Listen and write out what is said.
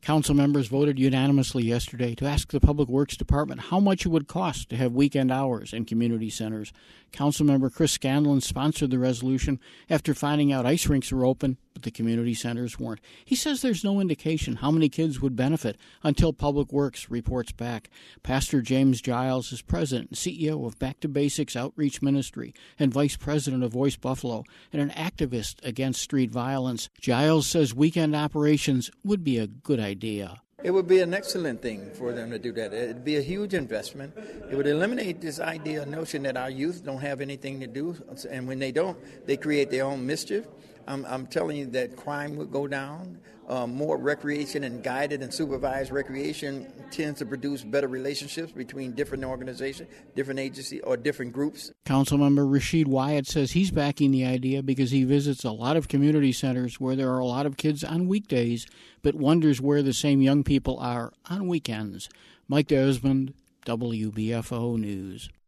Council members voted unanimously yesterday to ask the Public Works Department how much it would cost to have weekend hours in community centers. Councilmember Chris Scanlon sponsored the resolution after finding out ice rinks were open, but the community centers weren't. He says there's no indication how many kids would benefit until Public Works reports back. Pastor James Giles is president and CEO of Back to Basics Outreach Ministry and vice president of Voice Buffalo and an activist against street violence. Giles says weekend operations would be a good idea. It would be an excellent thing for them to do that. It would be a huge investment. It would eliminate this notion that our youth don't have anything to do, and when they don't, they create their own mischief. I'm telling you that crime would go down. More recreation and guided and supervised recreation tends to produce better relationships between different organizations, different agencies, or different groups. Councilmember Rashid Wyatt says he's backing the idea because he visits a lot of community centers where there are a lot of kids on weekdays, but wonders where the same young people are on weekends. Mike Desmond, WBFO News.